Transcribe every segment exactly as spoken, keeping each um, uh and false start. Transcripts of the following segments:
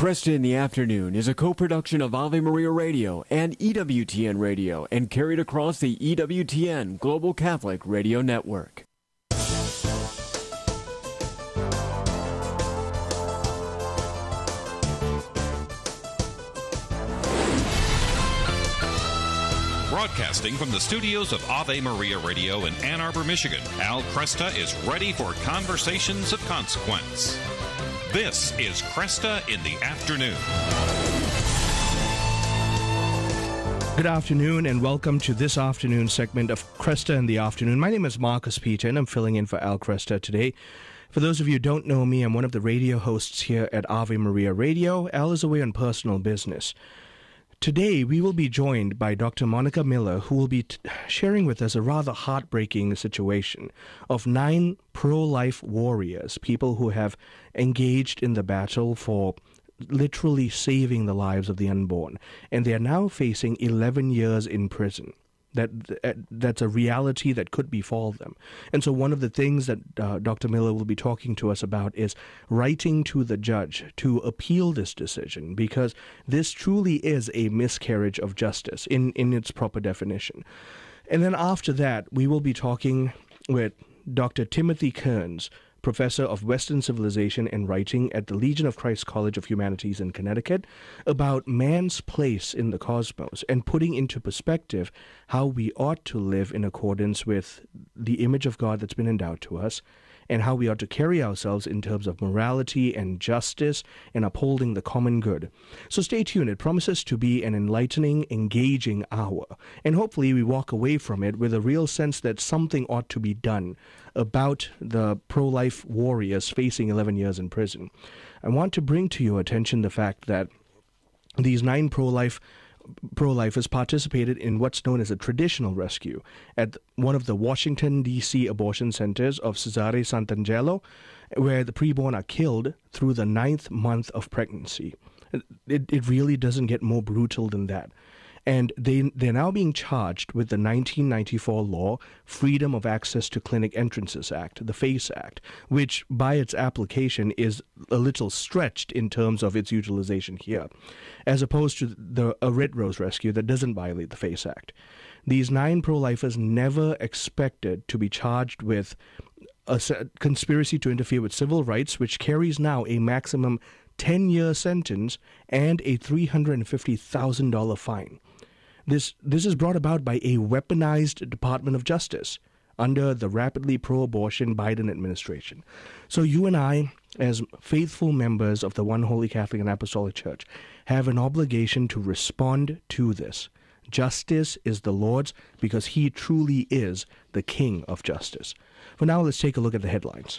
Cresta in the Afternoon is a co-production of Ave Maria Radio and E W T N Radio and carried across the E W T N Global Catholic Radio Network. Broadcasting from the studios of Ave Maria Radio in Ann Arbor, Michigan, Al Cresta is ready for conversations of consequence. This is Cresta in the Afternoon. Good afternoon and welcome to this afternoon segment of Cresta in the Afternoon. My name is Marcus Peter and I'm filling in for Al Cresta today. For those of you who don't know me, I'm one of the radio hosts here at Ave Maria Radio. Al is away on personal business. Today, we will be joined by Doctor Monica Miller, who will be t- sharing with us a rather heartbreaking situation of nine pro-life warriors, people who have engaged in the battle for literally saving the lives of the unborn, and they are now facing eleven years in prison. That that's a reality that could befall them. And so one of the things that uh, Doctor Miller will be talking to us about is writing to the judge to appeal this decision, because this truly is a miscarriage of justice in, in its proper definition. And then after that, we will be talking with Doctor Timothy Kearns, Professor of Western Civilization and Writing at the Legion of Christ College of Humanities in Connecticut, about man's place in the cosmos and putting into perspective how we ought to live in accordance with the image of God that's been endowed to us, and how we ought to carry ourselves in terms of morality and justice and upholding the common good. So stay tuned. It promises to be an enlightening, engaging hour, and hopefully we walk away from it with a real sense that something ought to be done about the pro-life warriors facing eleven years in prison. I want to bring to your attention the fact that these nine pro-life pro-lifers participated in what's known as a traditional rescue at one of the Washington, D C abortion centers of Cesare Sant'Angelo, where the preborn are killed through the ninth month of pregnancy. It, it really doesn't get more brutal than that. And they, they're now being charged with the nineteen ninety-four law, Freedom of Access to Clinic Entrances Act, the FACE Act, which by its application is a little stretched in terms of its utilization here, as opposed to the a Red Rose Rescue that doesn't violate the FACE Act. These nine pro-lifers never expected to be charged with a conspiracy to interfere with civil rights, which carries now a maximum ten-year sentence and a three hundred fifty thousand dollars fine. This this is brought about by a weaponized Department of Justice under the rapidly pro-abortion Biden administration. So you and I, as faithful members of the One Holy Catholic and Apostolic Church, have an obligation to respond to this. Justice is the Lord's because he truly is the King of justice. For now, let's take a look at the headlines.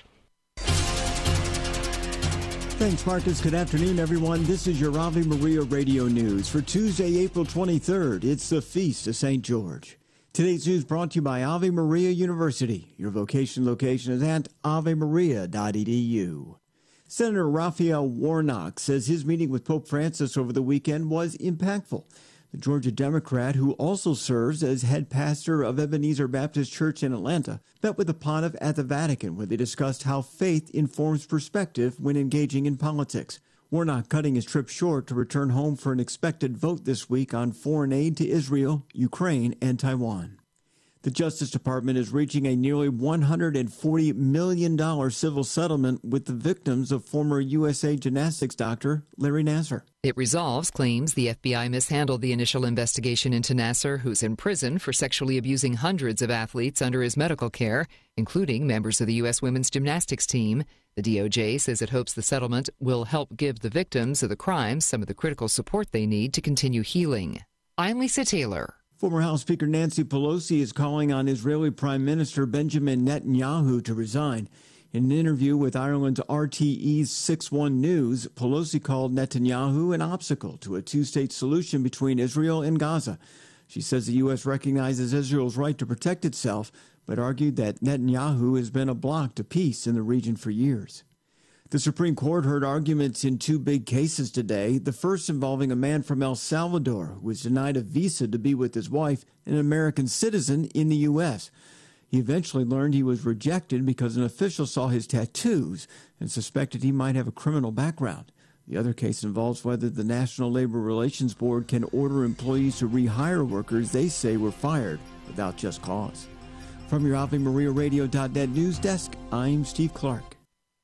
Thanks, Marcus. Good afternoon, everyone. This is your Ave Maria Radio News for Tuesday, April twenty-third. It's the Feast of Saint George. Today's news brought to you by Ave Maria University. Your vocation location is at ave maria dot e d u. Senator Raphael Warnock says his meeting with Pope Francis over the weekend was impactful. The Georgia Democrat, who also serves as head pastor of Ebenezer Baptist Church in Atlanta, met with the pontiff at the Vatican, where they discussed how faith informs perspective when engaging in politics. Warnock cutting his trip short to return home for an expected vote this week on foreign aid to Israel, Ukraine, and Taiwan. The Justice Department is reaching a nearly one hundred forty million dollars civil settlement with the victims of former U S A gymnastics doctor Larry Nassar. It resolves claims the F B I mishandled the initial investigation into Nassar, who's in prison for sexually abusing hundreds of athletes under his medical care, including members of the U S women's gymnastics team. The D O J says it hopes the settlement will help give the victims of the crimes some of the critical support they need to continue healing. I'm Lisa Taylor. Former House Speaker Nancy Pelosi is calling on Israeli Prime Minister Benjamin Netanyahu to resign. In an interview with Ireland's R T E's six one News, Pelosi called Netanyahu an obstacle to a two-state solution between Israel and Gaza. She says the U S recognizes Israel's right to protect itself, but argued that Netanyahu has been a block to peace in the region for years. The Supreme Court heard arguments in two big cases today, the first involving a man from El Salvador who was denied a visa to be with his wife, an American citizen, in the U S. He eventually learned he was rejected because an official saw his tattoos and suspected he might have a criminal background. The other case involves whether the National Labor Relations Board can order employees to rehire workers they say were fired without just cause. From your Ave Maria Radio dot net news desk, I'm Steve Clark.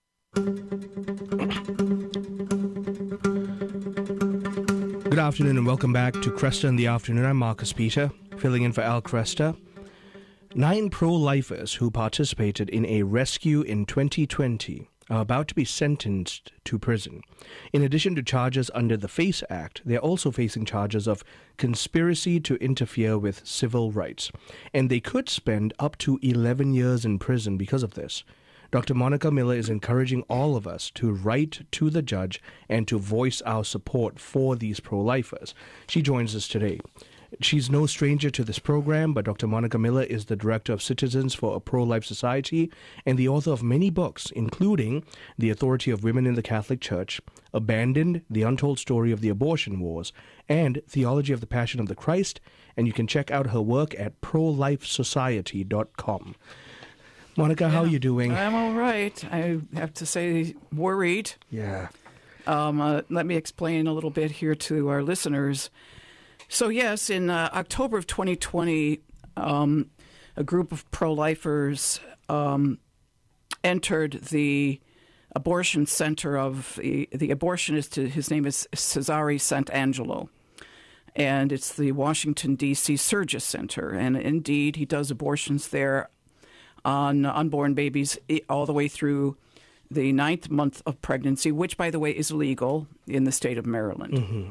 Good afternoon and welcome back to Cresta in the Afternoon. I'm Marcus Peter, filling in for Al Cresta. Nine pro-lifers who participated in a rescue in twenty twenty are about to be sentenced to prison. In addition to charges under the FACE Act, they're also facing charges of conspiracy to interfere with civil rights. And they could spend up to eleven years in prison because of this. Doctor Monica Miller is encouraging all of us to write to the judge and to voice our support for these pro-lifers. She joins us today. She's no stranger to this program, but Doctor Monica Miller is the director of Citizens for a Pro-Life Society and the author of many books, including The Authority of Women in the Catholic Church, Abandoned, The Untold Story of the Abortion Wars, and Theology of the Passion of the Christ. And you can check out her work at pro life society dot com. Monica, yeah, how are you doing? I'm all right. I have to say, worried. Yeah. Um, uh, let me explain a little bit here to our listeners. So, yes, in uh, October of twenty twenty, um, a group of pro-lifers um, entered the abortion center of the, the abortionist. His name is Cesare Santangelo, and it's the Washington, D C Surgis Center. And indeed, he does abortions there on unborn babies all the way through the ninth month of pregnancy, which, by the way, is legal in the state of Maryland. Mm-hmm.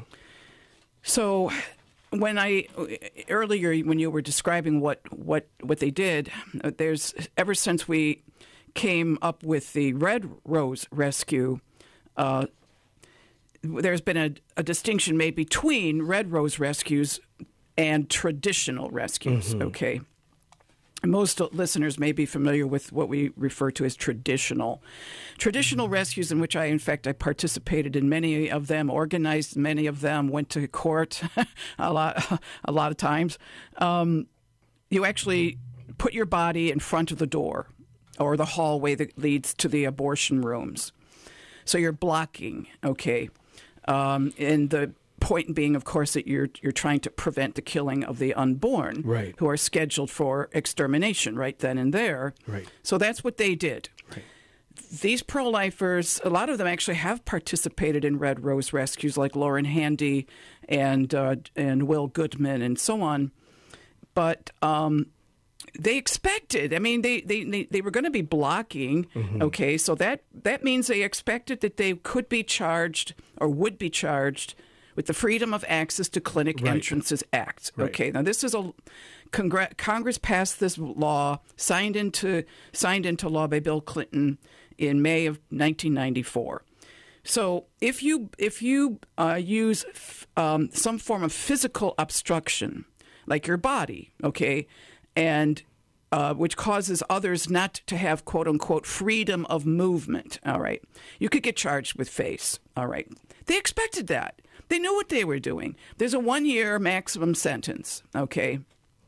So when I earlier when you were describing what, what, what they did, there's ever since we came up with the Red Rose Rescue, uh, there's been a, a distinction made between Red Rose rescues and traditional rescues. Mm-hmm. Okay. Most listeners may be familiar with what we refer to as traditional. Traditional rescues, in which I, in fact, I participated in many of them, organized many of them, went to court a lot, a lot of times. Um, you actually put your body in front of the door or the hallway that leads to the abortion rooms. So you're blocking, okay, um, and the point being, of course, that you're you're trying to prevent the killing of the unborn, right, who are scheduled for extermination right then and there. Right. So that's what they did. Right. These pro-lifers, a lot of them actually have participated in Red Rose rescues, like Lauren Handy and uh, and Will Goodman and so on. But um, they expected. I mean, they they they, they were going to be blocking. Mm-hmm. Okay, so that that means they expected that they could be charged or would be charged with the Freedom of Access to Clinic right. Entrances Act. Right. Okay, now this is a Congre- Congress passed this law, signed into signed into law by Bill Clinton in May of nineteen ninety-four. So if you if you uh, use f- um, some form of physical obstruction, like your body, okay, and uh, which causes others not to have quote unquote freedom of movement, all right, you could get charged with FACE. All right, they expected that. They knew what they were doing. There's a one-year maximum sentence, okay?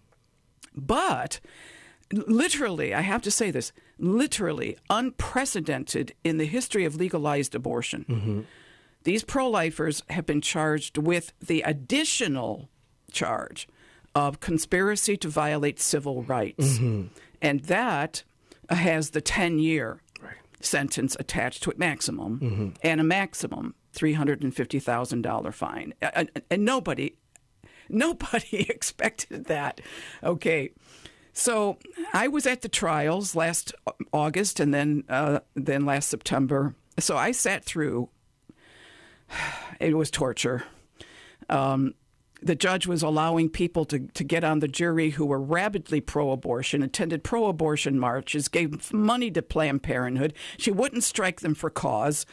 But literally, I have to say this, literally unprecedented in the history of legalized abortion. Mm-hmm. These pro-lifers have been charged with the additional charge of conspiracy to violate civil rights. Mm-hmm. And that has the ten-year right. sentence attached to it, maximum, mm-hmm. and a maximum three hundred fifty thousand dollars fine. And, and nobody, nobody expected that. Okay. So I was at the trials last August and then uh, then last September. So I sat through, it was torture. Um, the judge was allowing people to, to get on the jury who were rabidly pro-abortion, attended pro-abortion marches, gave money to Planned Parenthood. She wouldn't strike them for cause.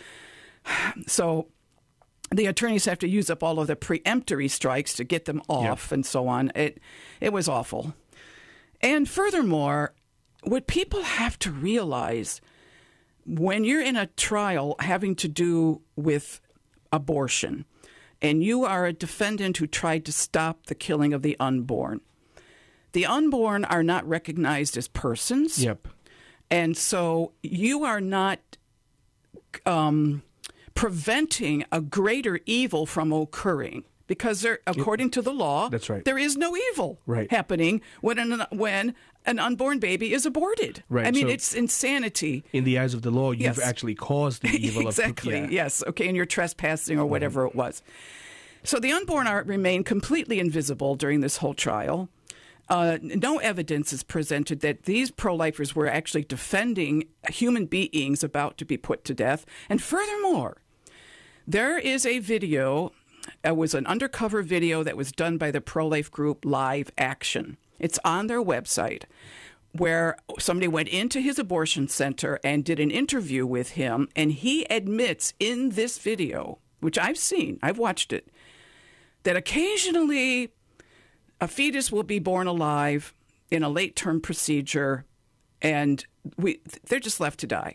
So the attorneys have to use up all of the preemptory strikes to get them off yep. and so on. It it was awful. And furthermore, what people have to realize when you're in a trial having to do with abortion and you are a defendant who tried to stop the killing of the unborn, the unborn are not recognized as persons. Yep. And so you are not... Um, preventing a greater evil from occurring. Because there, according to the law, That's right. there is no evil Right. happening when an, when an unborn baby is aborted. Right, I mean, so- it's insanity. In the eyes of the law, you've Yes. actually caused the evil exactly. of yeah. Yes. Okay. And you're trespassing or whatever it was. So the unborn are remain completely invisible during this whole trial. Uh, no evidence is presented that these pro-lifers were actually defending human beings about to be put to death. And furthermore, there is a video. It was an undercover video that was done by the pro-life group Live Action. It's on their website, where somebody went into his abortion center and did an interview with him, and he admits in this video, which I've seen, I've watched it, that occasionally a fetus will be born alive in a late-term procedure, and we they're just left to die.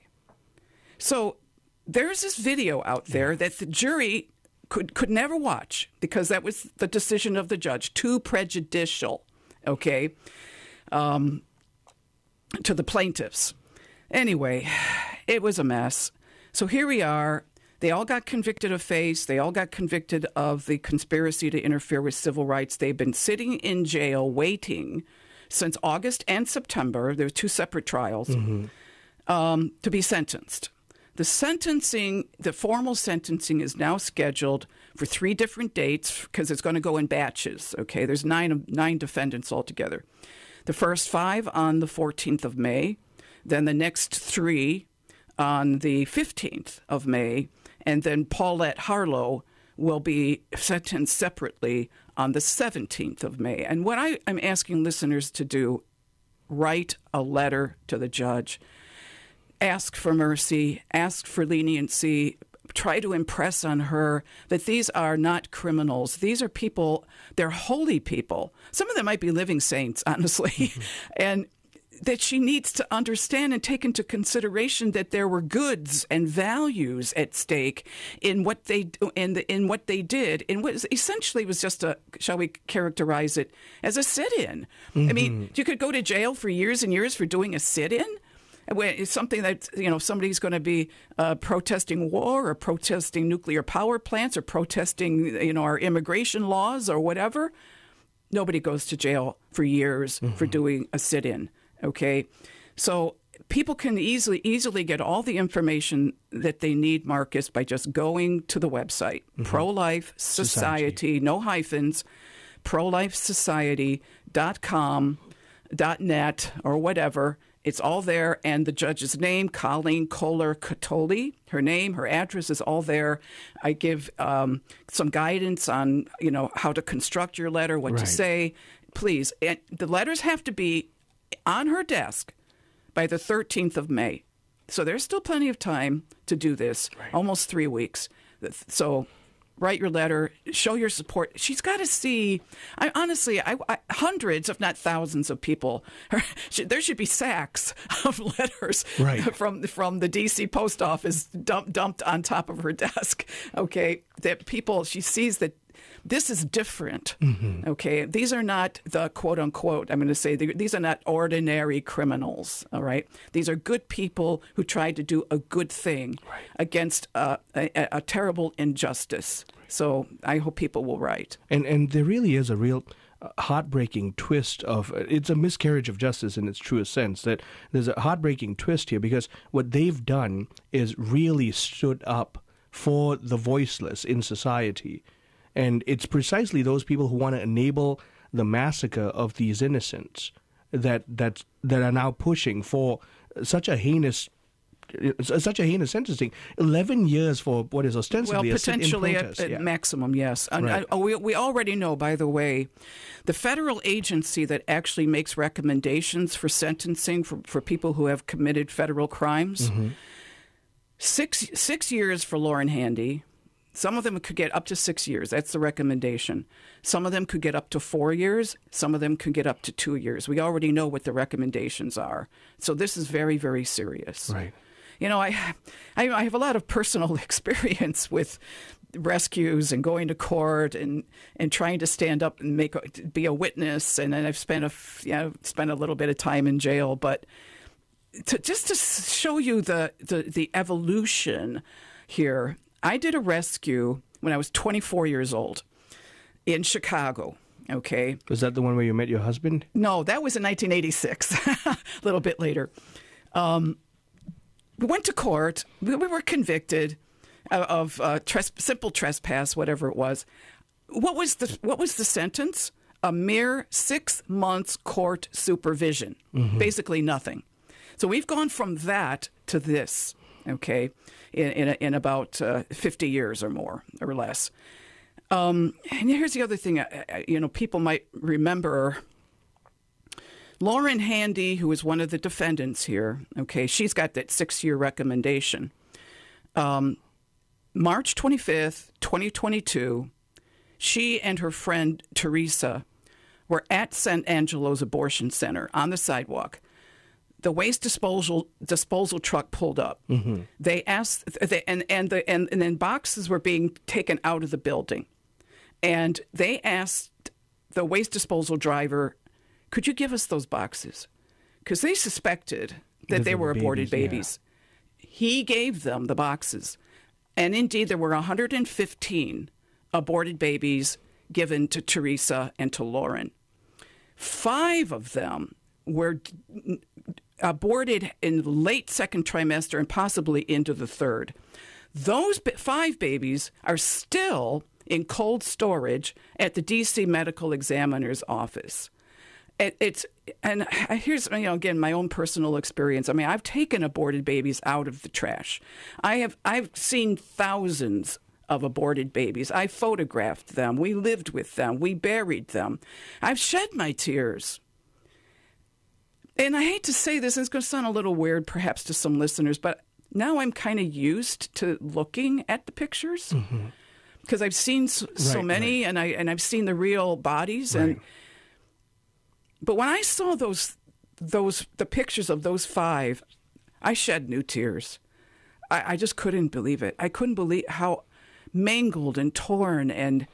So there's this video out there that the jury could could never watch because that was the decision of the judge, too prejudicial, okay, um, to the plaintiffs. Anyway, it was a mess. So here we are. They all got convicted of FACE. They all got convicted of the conspiracy to interfere with civil rights. They've been sitting in jail waiting since August and September. There were two separate trials mm-hmm. um, to be sentenced. The sentencing, the formal sentencing is now scheduled for three different dates because it's going to go in batches. Okay, there's nine nine defendants altogether. The first five on the fourteenth of May, then the next three on the fifteenth of May, and then Paulette Harlow will be sentenced separately on the seventeenth of May. And what I, I'm asking listeners to do, write a letter to the judge. Ask for mercy, ask for leniency, try to impress on her that these are not criminals. These are people, they're holy people. Some of them might be living saints, honestly. Mm-hmm. And that she needs to understand and take into consideration that there were goods and values at stake in what they in the, in what they did, in what essentially was just a, shall we characterize it as a sit-in. Mm-hmm. I mean, you could go to jail for years and years for doing a sit-in. It's something that, you know, somebody's going to be uh, protesting war or protesting nuclear power plants or protesting, you know, our immigration laws or whatever. Nobody goes to jail for years mm-hmm. for doing a sit-in. Okay, so people can easily easily get all the information that they need, Marcus, by just going to the website, mm-hmm. Pro-Life Society, Society, no hyphens, pro life society dot com, .net, or whatever. It's all there, and the judge's name, Colleen Kohler Catoli, her name, her address is all there. I give um, some guidance on, you know, how to construct your letter, what right. to say. Please, and the letters have to be on her desk by the thirteenth of May. So there's still plenty of time to do this, right. almost three weeks. So write your letter, show your support. She's got to see, I, honestly, I, I, hundreds, if not thousands of people. There should be sacks of letters right. from, from the D C post office dump, dumped on top of her desk, okay, that people, she sees that this is different, mm-hmm. okay? These are not the quote-unquote, I'm going to say, these are not ordinary criminals, all right? These are good people who tried to do a good thing right. against uh, a, a terrible injustice. Right. So I hope people will write. And and there really is a real uh, heartbreaking twist of, uh, it's a miscarriage of justice in its truest sense, that there's a heartbreaking twist here because what they've done is really stood up for the voiceless in society. And it's precisely those people who want to enable the massacre of these innocents that that that are now pushing for such a heinous, such a heinous sentencing. Eleven years for what is ostensibly well, a sit-in potentially protest. at, at yeah. maximum, yes. And right. I, we we already know, by the way, the federal agency that actually makes recommendations for sentencing for, for people who have committed federal crimes. Mm-hmm. Six six years for Lauren Handy. Some of them could get up to six years. That's the recommendation. Some of them could get up to four years. Some of them could get up to two years. We already know what the recommendations are. So this is very, very serious. Right. You know, I, I, I have a lot of personal experience with rescues and going to court and, and trying to stand up and make be a witness. And then I've spent a you know spent a little bit of time in jail, but to, just to show you the the, the evolution here. I did a rescue when I was twenty-four years old in Chicago. Okay. Was that the one where you met your husband? No, that was in nineteen eighty-six, a little bit later. Um, we went to court. We, we were convicted of, of uh, tres- simple trespass, whatever it was. What was the What was the sentence? A mere six months court supervision. Mm-hmm. Basically nothing. So we've gone from that to this. Okay, in in, in about uh, fifty years or more or less. Um, and here's the other thing, I, you know, people might remember Lauren Handy, who is one of the defendants here. Okay, she's got that six-year recommendation. Um, March twenty-fifth, twenty twenty-two, she and her friend Teresa were at San Angelo's abortion center on the sidewalk. The waste disposal disposal truck pulled up. Mm-hmm. They asked, they, and and the and, and then boxes were being taken out of the building, and they asked the waste disposal driver, "Could you give us those boxes?" Because they suspected that they were aborted babies. Yeah. He gave them the boxes, and indeed there were one hundred fifteen aborted babies given to Teresa and to Lauren. Five of them were aborted in the late second trimester and possibly into the third. Those five babies are still in cold storage at the D C Medical Examiner's office. It, it's and here's, you know, again, my own personal experience. I mean, I've taken aborted babies out of the trash. I have I've seen thousands of aborted babies. I photographed them. We lived with them. We buried them. I've shed my tears. And I hate to say this, and it's going to sound a little weird perhaps to some listeners, but now I'm kind of used to looking at the pictures because mm-hmm. I've seen so, right, so many, right. and I and I've seen the real bodies. Right. And but when I saw those those the pictures of those five, I shed new tears. I, I just couldn't believe it. I couldn't believe how mangled and torn and.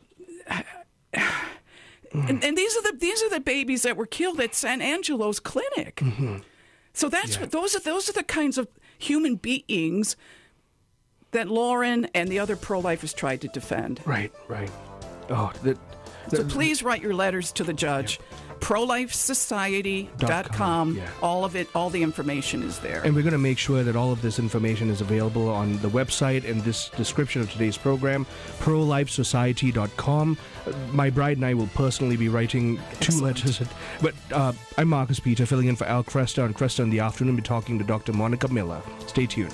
And, and these are the these are the babies that were killed at San Angelo's clinic. Mm-hmm. So that's yeah. what those are those are the kinds of human beings that Lauren and the other pro-lifers tried to defend. Right, right. Oh, that. So please write your letters to the judge. Yeah. pro life society dot com. Yeah. All of it, all the information is there. And we're going to make sure that all of this information is available on the website and this description of today's program, pro life society dot com. My bride and I will personally be writing two Excellent. letters. But uh, I'm Marcus Peter, filling in for Al Cresta on Cresta in the Afternoon. We'll be talking to Doctor Monica Miller. Stay tuned.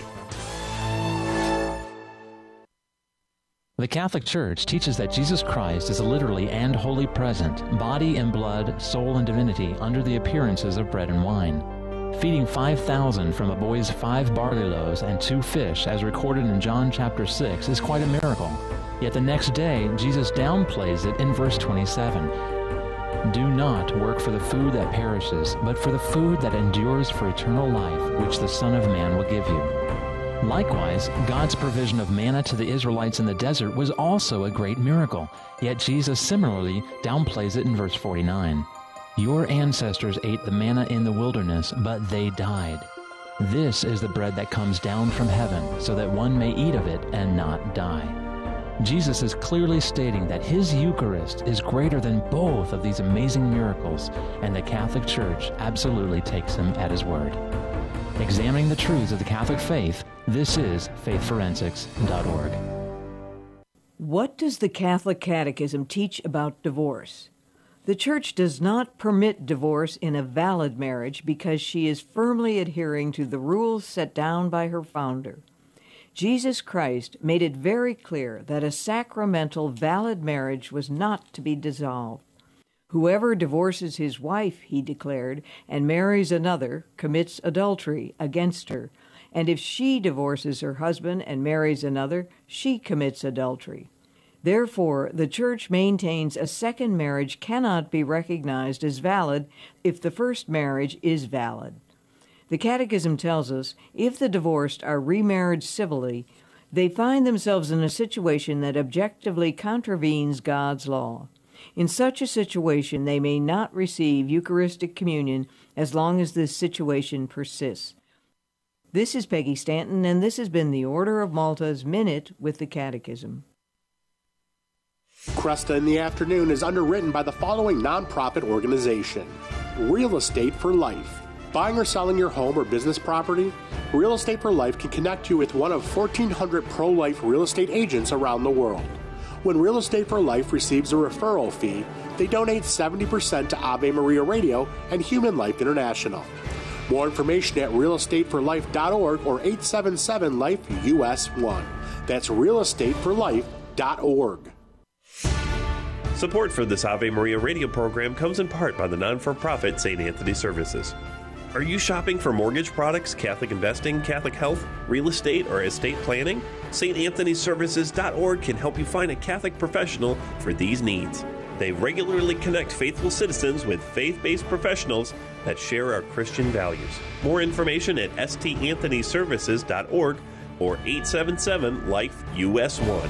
The Catholic Church teaches that Jesus Christ is literally and wholly present, body and blood, soul and divinity, under the appearances of bread and wine. Feeding five thousand from a boy's five barley loaves and two fish, as recorded in John chapter six, is quite a miracle. Yet the next day, Jesus downplays it in verse twenty-seven. Do not work for the food that perishes, but for the food that endures for eternal life, which the Son of Man will give you. Likewise, God's provision of manna to the Israelites in the desert was also a great miracle, yet Jesus similarly downplays it in verse forty-nine. Your ancestors ate the manna in the wilderness, but they died. This is the bread that comes down from heaven, so that one may eat of it and not die. Jesus is clearly stating that his Eucharist is greater than both of these amazing miracles, and the Catholic Church absolutely takes him at his word. Examining the truths of the Catholic faith, this is faith forensics dot org. What does the Catholic Catechism teach about divorce? The Church does not permit divorce in a valid marriage because she is firmly adhering to the rules set down by her founder. Jesus Christ made it very clear that a sacramental, valid marriage was not to be dissolved. Whoever divorces his wife, he declared, and marries another, commits adultery against her. And if she divorces her husband and marries another, she commits adultery. Therefore, the Church maintains a second marriage cannot be recognized as valid if the first marriage is valid. The Catechism tells us if the divorced are remarried civilly, they find themselves in a situation that objectively contravenes God's law. In such a situation, they may not receive Eucharistic communion as long as this situation persists. This is Peggy Stanton, and this has been the Order of Malta's Minute with the Catechism. Cresta in the Afternoon is underwritten by the following nonprofit organization: Real Estate for Life. Buying or selling your home or business property? Real Estate for Life can connect you with one of fourteen hundred pro-life real estate agents around the world. When Real Estate for Life receives a referral fee, they donate seventy percent to Ave Maria Radio and Human Life International. More information at real estate for life dot org or eight seven seven life U S one. That's real estate for life dot org. Support for this Ave Maria radio program comes in part by the non-for-profit Saint Anthony Services. Are you shopping for mortgage products, Catholic investing, Catholic health, real estate, or estate planning? Saint Anthony Services dot org can help you find a Catholic professional for these needs. They regularly connect faithful citizens with faith-based professionals that share our Christian values. More information at S T Anthony Services dot org or eight seven seven life U S one.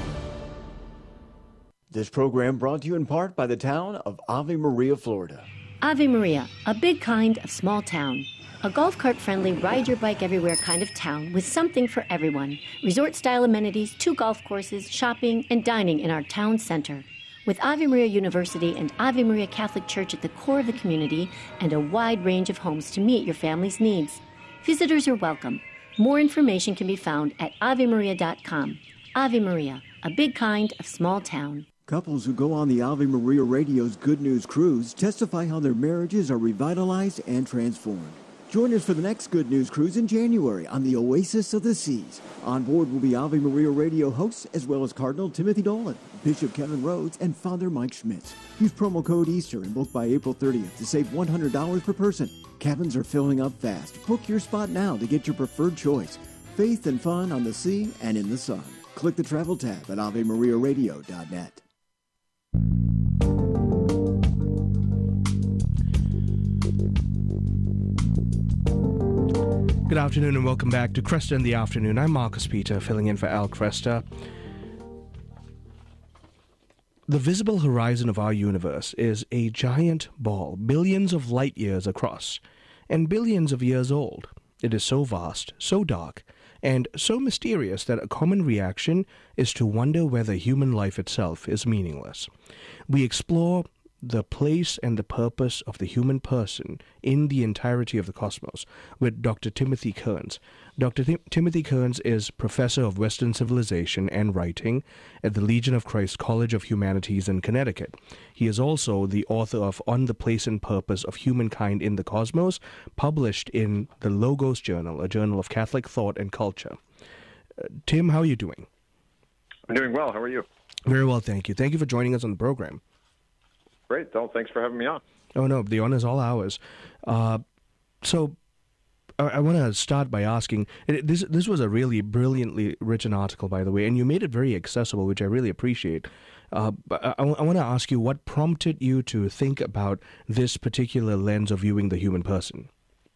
This program brought to you in part by the town of Ave Maria, Florida. Ave Maria, a big kind of small town. A golf cart friendly, ride your bike everywhere kind of town with something for everyone. Resort style amenities, two golf courses, shopping, and dining in our town center. With Ave Maria University and Ave Maria Catholic Church at the core of the community and a wide range of homes to meet your family's needs. Visitors are welcome. More information can be found at ave maria dot com. Ave Maria, a big kind of small town. Couples who go on the Ave Maria Radio's Good News Cruise testify how their marriages are revitalized and transformed. Join us for the next Good News Cruise in January on the Oasis of the Seas. On board will be Ave Maria Radio hosts as well as Cardinal Timothy Dolan, Bishop Kevin Rhodes, and Father Mike Schmitz. Use promo code Easter and book by April thirtieth to save one hundred dollars per person. Cabins are filling up fast. Book your spot now to get your preferred choice. Faith and fun on the sea and in the sun. Click the travel tab at ave maria radio dot net. Good afternoon and welcome back to Cresta in the Afternoon. I'm Marcus Peter, filling in for Al Cresta. The visible horizon of our universe is a giant ball, billions of light years across, and billions of years old. It is so vast, so dark, and so mysterious that a common reaction is to wonder whether human life itself is meaningless. We explore the place and the purpose of the human person in the entirety of the cosmos with Doctor Timothy Kearns. Doctor Tim- Timothy Kearns is Professor of Western Civilization and Writing at the Legion of Christ College of Humanities in Connecticut. He is also the author of On the Place and Purpose of Humankind in the Cosmos, published in the Logos Journal, a journal of Catholic thought and culture. Uh, Tim, how are you doing? I'm doing well. How are you? Very well, thank you. Thank you for joining us on the program. Great. Well, thanks for having me on. Oh, no, the honor is all ours. Uh, so I, I want to start by asking, this this was a really brilliantly written article, by the way, and you made it very accessible, which I really appreciate. Uh, but I, I want to ask you, what prompted you to think about this particular lens of viewing the human person?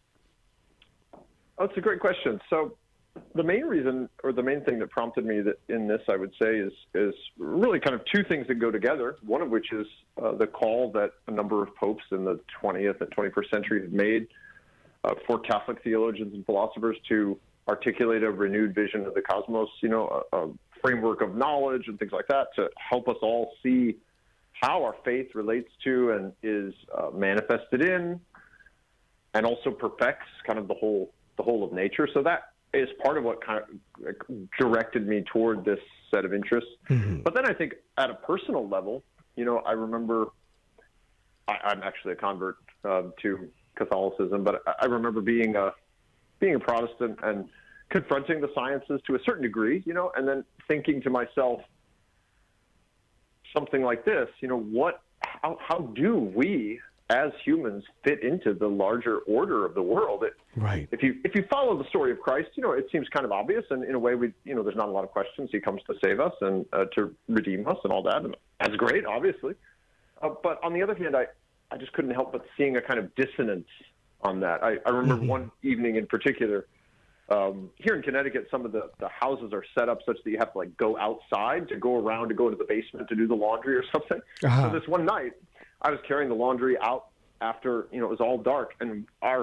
Oh, it's a great question. So the main reason, or the main thing that prompted me that in this, I would say, is is really kind of two things that go together. One of which is uh, the call that a number of popes in the twentieth and twenty-first century have made uh, for Catholic theologians and philosophers to articulate a renewed vision of the cosmos, you know, a, a framework of knowledge and things like that to help us all see how our faith relates to and is uh, manifested in, and also perfects kind of the whole the whole of nature. So that is part of what kind of directed me toward this set of interests. Mm-hmm. But then I think at a personal level, you know, I remember I, I'm actually a convert uh, to Catholicism, but I, I remember being a being a Protestant and confronting the sciences to a certain degree, you know, and then thinking to myself something like this, you know, what, how, how do we as humans fit into the larger order of the world? It, right. If you if you follow the story of Christ, you know, it seems kind of obvious, and in a way, we you know, there's not a lot of questions. He comes to save us and uh, to redeem us and all that, and that's great, obviously. Uh, but on the other hand, I, I just couldn't help but seeing a kind of dissonance on that. I, I remember mm-hmm. one evening in particular, um, here in Connecticut, some of the, the houses are set up such that you have to like go outside to go around to go into the basement to do the laundry or something. Uh-huh. So this one night, I was carrying the laundry out after, you know, it was all dark, and our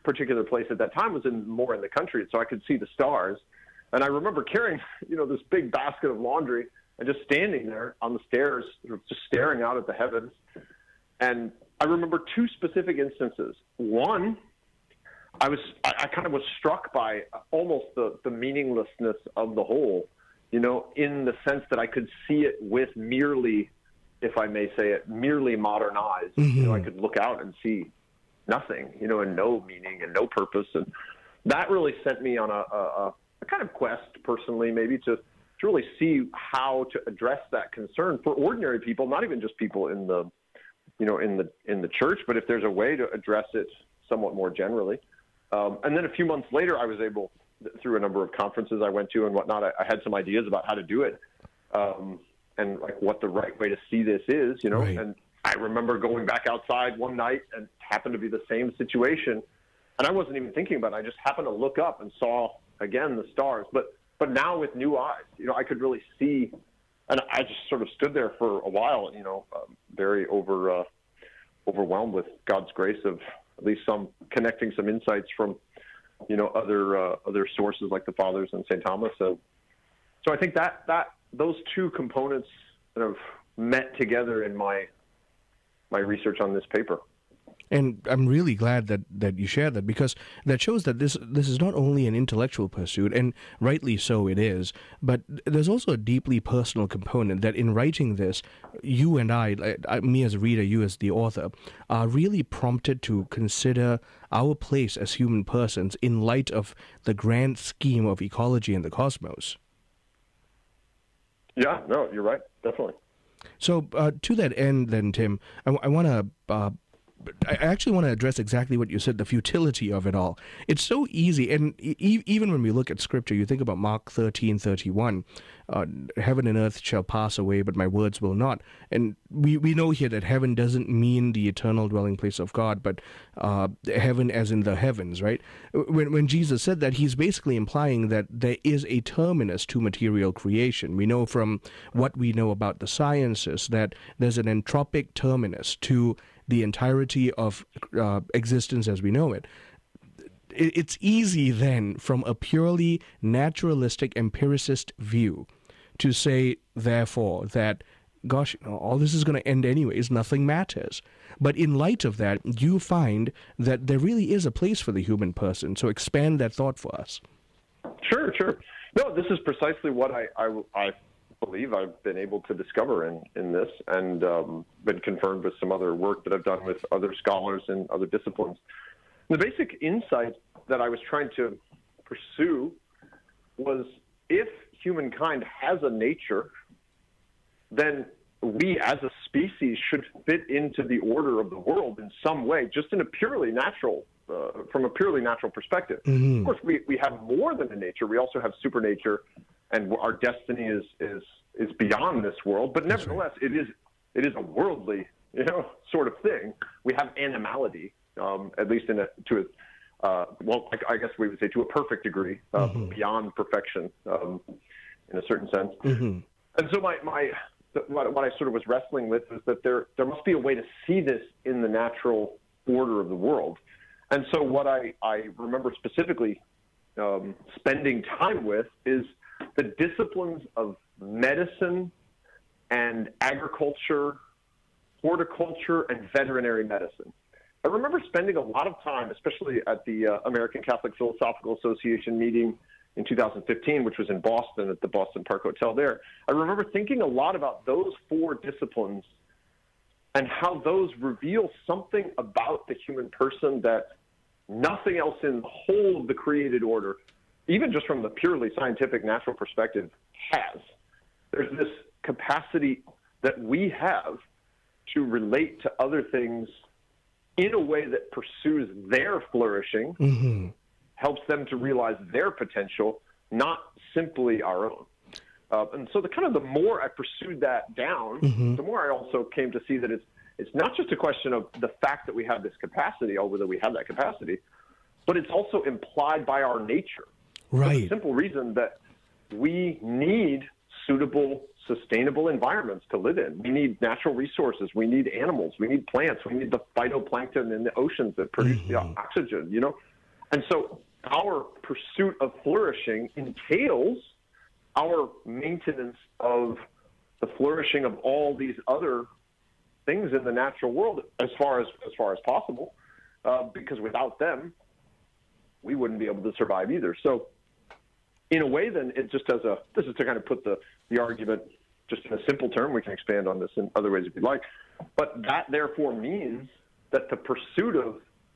particular place at that time was in more in the country, so I could see the stars. And I remember carrying, you know, this big basket of laundry and just standing there on the stairs, just staring out at the heavens. And I remember two specific instances. One, I was, I, I kind of was struck by almost the, the meaninglessness of the whole, you know, in the sense that I could see it with merely, if I may say it, merely modern eyes. Mm-hmm. You know, I could look out and see nothing, you know, and no meaning and no purpose. And that really sent me on a, a, a kind of quest personally, maybe to, to really see how to address that concern for ordinary people, not even just people in the, you know, in the, in the church, but if there's a way to address it somewhat more generally. Um, and then a few months later, I was able, through a number of conferences I went to and whatnot, I, I had some ideas about how to do it. Um, and like what the right way to see this is, you know, right. And I remember going back outside one night and it happened to be the same situation. And I wasn't even thinking about it. I just happened to look up and saw, again, the stars. But but now with new eyes, you know, I could really see. And I just sort of stood there for a while, you know, um, very over uh, overwhelmed with God's grace of at least some connecting some insights from, you know, other uh, other sources like the Fathers and Saint Thomas. So, so I think that that those two components kind of met together in my my research on this paper. And I'm really glad that, that you share that, because that shows that this this is not only an intellectual pursuit, and rightly so it is, but there's also a deeply personal component that in writing this, you and I, I me as a reader, you as the author, are really prompted to consider our place as human persons in light of the grand scheme of ecology and the cosmos. Yeah, no, you're right, definitely. So uh, to that end then, Tim, I, I want to... Uh, I actually want to address exactly what you said, the futility of it all. It's so easy, and e- even when we look at Scripture, you think about Mark thirteen thirty-one, uh, heaven and earth shall pass away, but my words will not. And we, we know here that heaven doesn't mean the eternal dwelling place of God, but uh, heaven as in the heavens, right? When, when Jesus said that, he's basically implying that there is a terminus to material creation. We know from what we know about the sciences that there's an entropic terminus to the entirety of uh, existence as we know it. It's easy then, from a purely naturalistic empiricist view, to say, therefore, that, gosh, all this is going to end anyways, nothing matters. But in light of that, you find that there really is a place for the human person. So expand that thought for us. Sure, sure. No, this is precisely what I, I, I believe I've been able to discover in, in this, and um, been confirmed with some other work that I've done with other scholars in other disciplines. The basic insight that I was trying to pursue was, if humankind has a nature, then we as a species should fit into the order of the world in some way, just in a purely natural, uh, from a purely natural perspective. Mm-hmm. Of course, we, we have more than a nature. We also have supernature, and our destiny is, is, is beyond this world. But nevertheless, right. it is it is a worldly, you know, sort of thing. We have animality, um, at least in a, to a, uh, well, I, I guess we would say to a perfect degree, uh, mm-hmm. beyond perfection, um, in a certain sense. Mm-hmm. And so my, my what, what I sort of was wrestling with was that there there must be a way to see this in the natural order of the world. And so what I, I remember specifically um, spending time with is the disciplines of medicine and agriculture, horticulture, and veterinary medicine. I remember spending a lot of time, especially at the uh, American Catholic Philosophical Association meeting in two thousand fifteen, which was in Boston at the Boston Park Hotel there. I remember thinking a lot about those four disciplines and how those reveal something about the human person that nothing else in the whole of the created order, even just from the purely scientific natural perspective, has. There's this capacity that we have to relate to other things in a way that pursues their flourishing, mm-hmm. helps them to realize their potential, not simply our own. Uh, and so the kind of the more I pursued that down, mm-hmm. the more I also came to see that it's it's not just a question of the fact that we have this capacity, or whether we have that capacity, but it's also implied by our nature. Right. For the simple reason that we need suitable, sustainable environments to live in. We need natural resources. We need animals. We need plants. We need the phytoplankton in the oceans that produce mm-hmm. the oxygen. You know, And so our pursuit of flourishing entails our maintenance of the flourishing of all these other things in the natural world as far as as far as possible, uh, because without them, we wouldn't be able to survive either. So in a way, then, it just as a, this is to kind of put the, the argument just in a simple term. We can expand on this in other ways if you'd like. But that therefore means that the pursuit of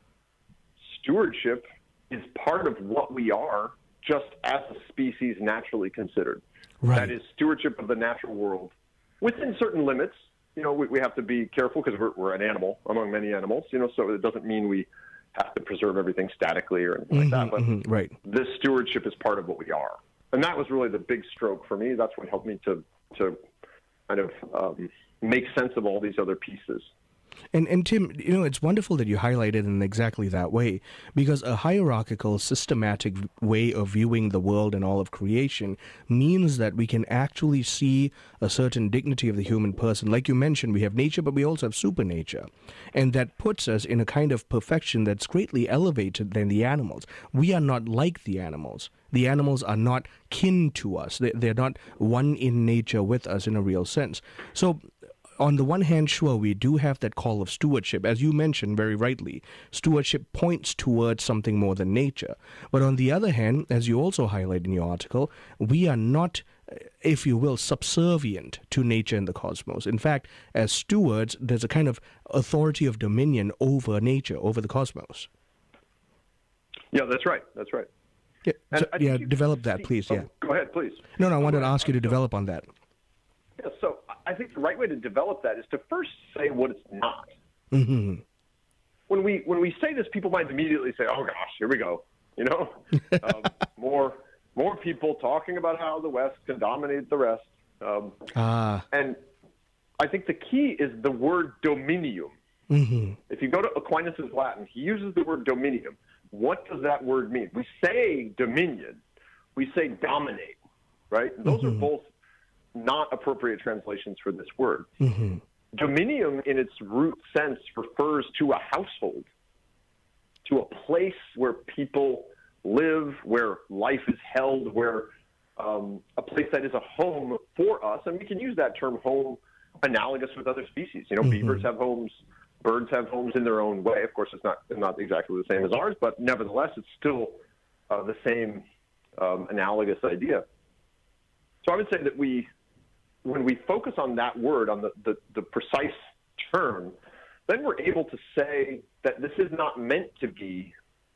stewardship is part of what we are just as a species naturally considered. Right. That is stewardship of the natural world within certain limits. You know, we, we have to be careful because we're, we're an animal among many animals, you know, so it doesn't mean we have to preserve everything statically or anything mm-hmm, like that. But mm-hmm, right. this stewardship is part of what we are. And that was really the big stroke for me. That's what helped me to, to kind of um, make sense of all these other pieces. And, and Tim, you know, it's wonderful that you highlighted it in exactly that way, because a hierarchical, systematic way of viewing the world and all of creation means that we can actually see a certain dignity of the human person. Like you mentioned, we have nature, but we also have supernature. And that puts us in a kind of perfection that's greatly elevated than the animals. We are not like the animals. The animals are not kin to us. They, they're not one in nature with us in a real sense. So, on the one hand, sure, we do have that call of stewardship. As you mentioned very rightly, stewardship points towards something more than nature. But on the other hand, as you also highlight in your article, we are not, if you will, subservient to nature and the cosmos. In fact, as stewards, there's a kind of authority of dominion over nature, over the cosmos. Yeah, that's right. That's right. Yeah, so, yeah develop that, please. Oh, yeah. Go ahead, please. No, no, I wanted to ask you to develop on that. Yeah, so I think the right way to develop that is to first say what it's not. Mm-hmm. When we when we say this, people might immediately say, "Oh gosh, here we go," you know, um, more more people talking about how the West can dominate the rest. Um, ah. And I think the key is the word dominium. Mm-hmm. If you go to Aquinas' Latin, he uses the word dominium. What does that word mean? We say dominion, we say dominate, right? Those mm-hmm. are both not appropriate translations for this word. Mm-hmm. Dominium, in its root sense, refers to a household, to a place where people live, where life is held, where um, a place that is a home for us. And we can use that term home analogous with other species. You know, mm-hmm. beavers have homes, birds have homes in their own way. Of course, it's not it's not exactly the same as ours, but nevertheless, it's still uh, the same um, analogous idea. So I would say that we, when we focus on that word, on the, the, the precise term, then we're able to say that this is not meant to be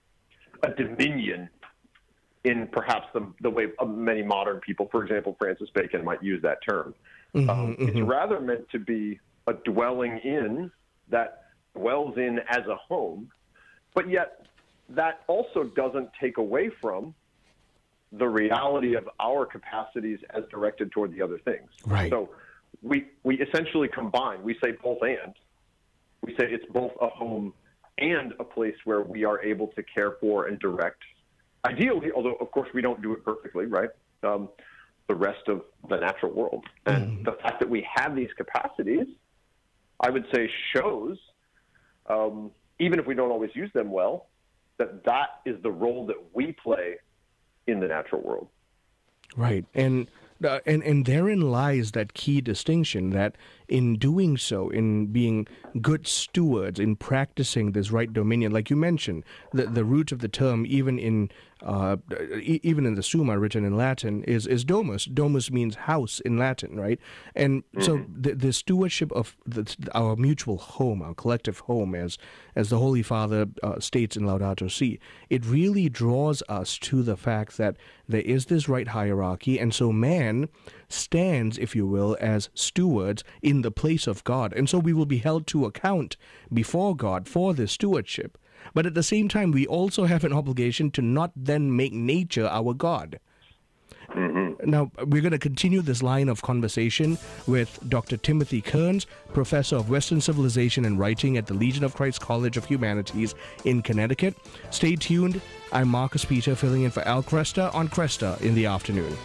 a dominion in perhaps the, the way many modern people, for example, Francis Bacon might use that term. Mm-hmm, um, mm-hmm. It's rather meant to be a dwelling in that dwells in as a home, but yet that also doesn't take away from the reality of our capacities as directed toward the other things. Right. So we we essentially combine. We say both and. We say it's both a home and a place where we are able to care for and direct. Ideally, although of course we don't do it perfectly, right? Um, the rest of the natural world. And mm. the fact that we have these capacities, I would say, shows, um, even if we don't always use them well, that that is the role that we play in the natural world. Right. And uh, and and therein lies that key distinction, that in doing so, in being good stewards, in practicing this right dominion, like you mentioned, the the root of the term, even in uh, even in the Summa written in Latin, is is domus. Domus means house in Latin, right? And mm-hmm. so the, the stewardship of the, our mutual home, our collective home, as as the Holy Father uh, states in Laudato Si, it really draws us to the fact that there is this right hierarchy, and so man stands, if you will, as stewards in the place of God. And so we will be held to account before God for this stewardship. But at the same time, we also have an obligation to not then make nature our God. Mm-hmm. Now, we're going to continue this line of conversation with Doctor Timothy Kearns, Professor of Western Civilization and Writing at the Legion of Christ College of Humanities in Connecticut. Stay tuned. I'm Marcus Peter, filling in for Al Cresta on Cresta in the afternoon.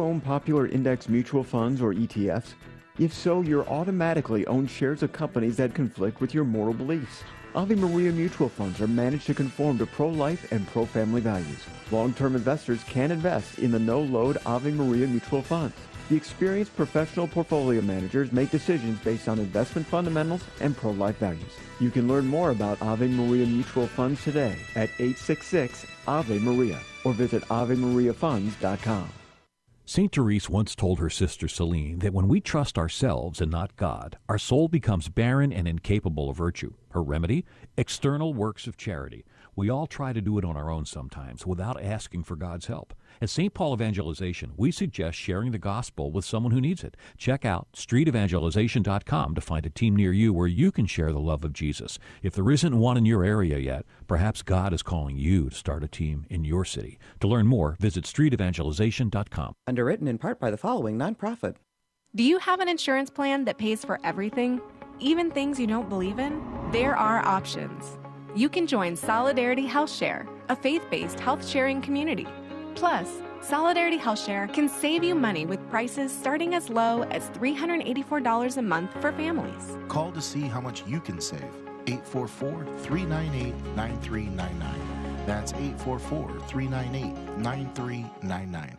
own popular index mutual funds or E T Fs? If so, you're automatically own shares of companies that conflict with your moral beliefs. Ave Maria mutual funds are managed to conform to pro-life and pro-family values. Long-term investors can invest in the no-load Ave Maria mutual funds. The experienced professional portfolio managers make decisions based on investment fundamentals and pro-life values. You can learn more about Ave Maria mutual funds today at eight six six Ave Maria or visit ave maria funds dot com. Saint Therese once told her sister Celine that when we trust ourselves and not God, our soul becomes barren and incapable of virtue. Her remedy? External works of charity. We all try to do it on our own sometimes without asking for God's help. At Saint Paul Evangelization, we suggest sharing the gospel with someone who needs it. Check out street evangelization dot com to find a team near you where you can share the love of Jesus. If there isn't one in your area yet, perhaps God is calling you to start a team in your city. To learn more, visit street evangelization dot com. Underwritten in part by the following nonprofit. Do you have an insurance plan that pays for everything, even things you don't believe in? There are options. You can join Solidarity Health Share, a faith-based health-sharing community. Plus, Solidarity Health Share can save you money with prices starting as low as three hundred eighty-four dollars a month for families. Call to see how much you can save. eight four four, three nine eight, nine three nine nine. That's eight four four, three nine eight, nine three nine nine.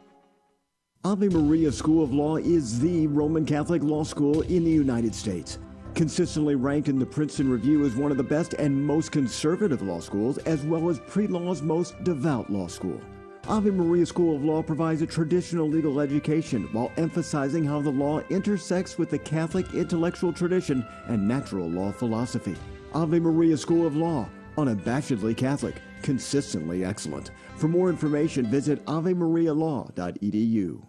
Ave Maria School of Law is the Roman Catholic law school in the United States. Consistently ranked in the Princeton Review as one of the best and most conservative law schools, as well as pre-law's most devout law school. Ave Maria School of Law provides a traditional legal education while emphasizing how the law intersects with the Catholic intellectual tradition and natural law philosophy. Ave Maria School of Law, unabashedly Catholic, consistently excellent. For more information, visit ave maria law dot e d u.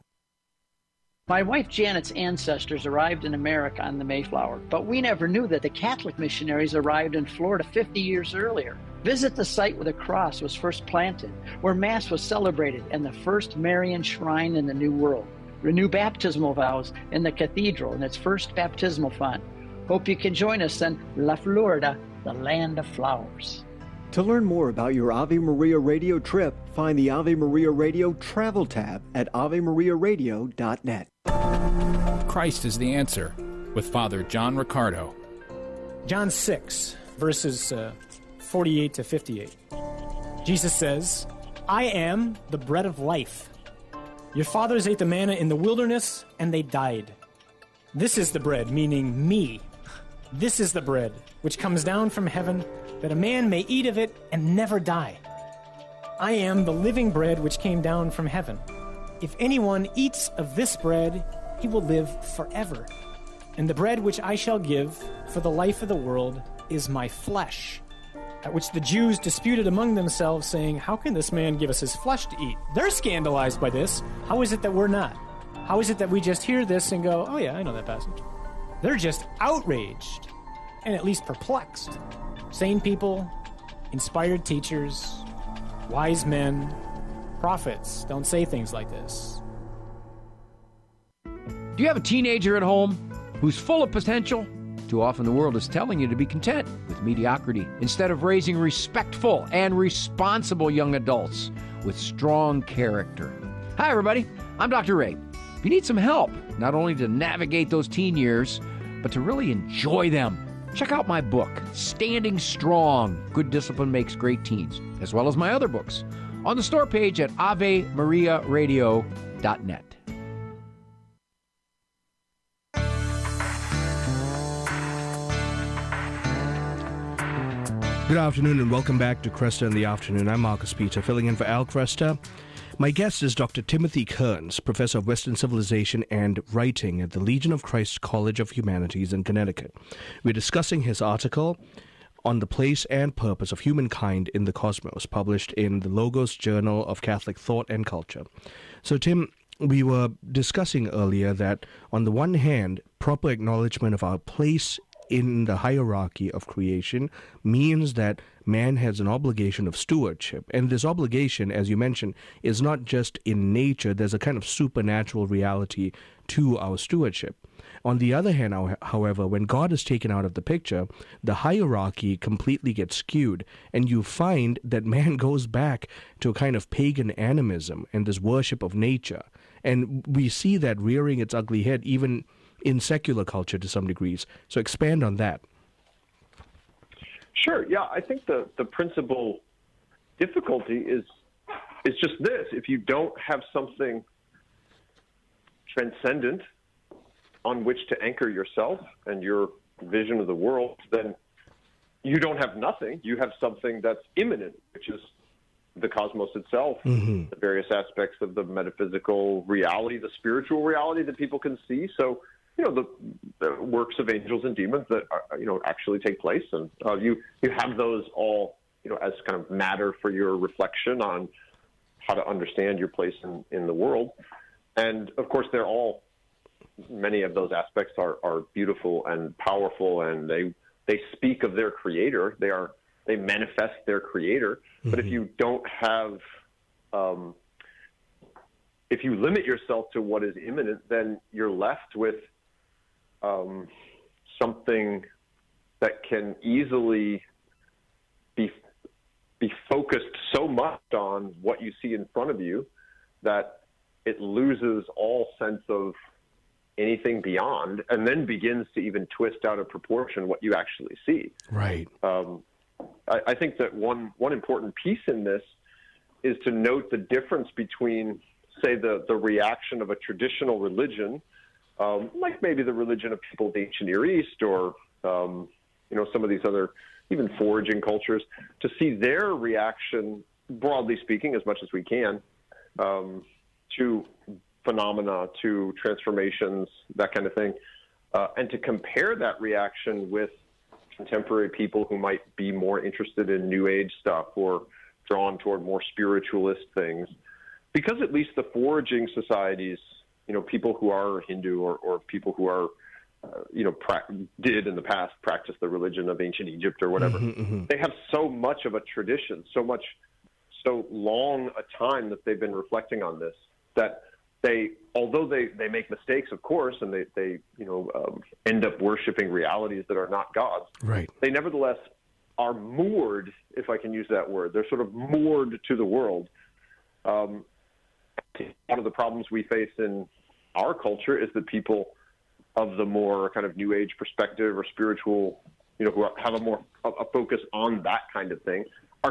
My wife Janet's ancestors arrived in America on the Mayflower, but we never knew that the Catholic missionaries arrived in Florida fifty years earlier. Visit the site where the cross was first planted, where Mass was celebrated, and the first Marian shrine in the New World. Renew baptismal vows in the cathedral in its first baptismal font. Hope you can join us in La Florida, the land of flowers. To learn more about your Ave Maria Radio trip, find the Ave Maria Radio Travel tab at ave maria radio dot net. Christ is the answer, with Father John Riccardo. John six, verses uh, forty-eight to fifty-eight. Jesus says, I am the bread of life. Your fathers ate the manna in the wilderness, and they died. This is the bread, meaning me. This is the bread, which comes down from heaven, that a man may eat of it and never die. I am the living bread which came down from heaven. If anyone eats of this bread, he will live forever. And the bread which I shall give for the life of the world is my flesh. At which the Jews disputed among themselves, saying, how can this man give us his flesh to eat? They're scandalized by this. How is it that we're not? How is it that we just hear this and go, oh yeah, I know that passage? They're just outraged and at least perplexed. Sane people, inspired teachers, wise men, prophets don't say things like this. Do you have a teenager at home who's full of potential? Too often the world is telling you to be content with mediocrity instead of raising respectful and responsible young adults with strong character. Hi, everybody. I'm Doctor Ray. If you need some help, not only to navigate those teen years, but to really enjoy them, check out my book, Standing Strong, Good Discipline Makes Great Teens, as well as my other books, on the store page at ave maria radio dot net. Good afternoon and welcome back to Cresta in the Afternoon. I'm Marcus Peter, filling in for Al Cresta. My guest is Doctor Timothy Kearns, Professor of Western Civilization and Writing at the Legion of Christ College of Humanities in Connecticut. We're discussing his article on the place and purpose of humankind in the cosmos, published in the Logos Journal of Catholic Thought and Culture. So, Tim, we were discussing earlier that, on the one hand, proper acknowledgement of our place in the hierarchy of creation means that man has an obligation of stewardship. And this obligation, as you mentioned, is not just in nature. There's a kind of supernatural reality to our stewardship. On the other hand, however, when God is taken out of the picture, the hierarchy completely gets skewed, and you find that man goes back to a kind of pagan animism and this worship of nature. And we see that rearing its ugly head even in secular culture to some degrees. So expand on that. Sure. Yeah, I think the, the principal difficulty is is just this. If you don't have something transcendent on which to anchor yourself and your vision of the world, then you don't have nothing. You have something that's immanent, which is the cosmos itself, mm-hmm. the various aspects of the metaphysical reality, the spiritual reality that people can see. So, you know, the, the works of angels and demons that are, you know, actually take place, and uh, you you have those all, you know, as kind of matter for your reflection on how to understand your place in, in the world. And of course, they're all, many of those aspects are, are beautiful and powerful, and they they speak of their creator. They are they manifest their creator. Mm-hmm. But if you don't have, um, if you limit yourself to what is immanent, then you're left with um, something that can easily be be focused so much on what you see in front of you that it loses all sense of anything beyond, and then begins to even twist out of proportion what you actually see. Right. Um, I, I think that one one important piece in this is to note the difference between, say, the, the reaction of a traditional religion, um, like maybe the religion of people of the ancient Near East, or um, you know, some of these other even foraging cultures, to see their reaction, broadly speaking, as much as we can, um, to phenomena, to transformations, that kind of thing, uh, and to compare that reaction with contemporary people who might be more interested in New Age stuff or drawn toward more spiritualist things. Because at least the foraging societies, you know, people who are Hindu or, or people who are, uh, you know, pra- did in the past practice the religion of ancient Egypt or whatever, Mm-hmm, mm-hmm. they have so much of a tradition, so much, so long a time that they've been reflecting on this, that they, although they, they make mistakes, of course, and they, they you know, um, end up worshiping realities that are not gods, right. they nevertheless are moored, if I can use that word. They're sort of moored to the world. Um, one of the problems we face in our culture is that people of the more kind of New Age perspective or spiritual, you know, who are, have a more a, a focus on that kind of thing, are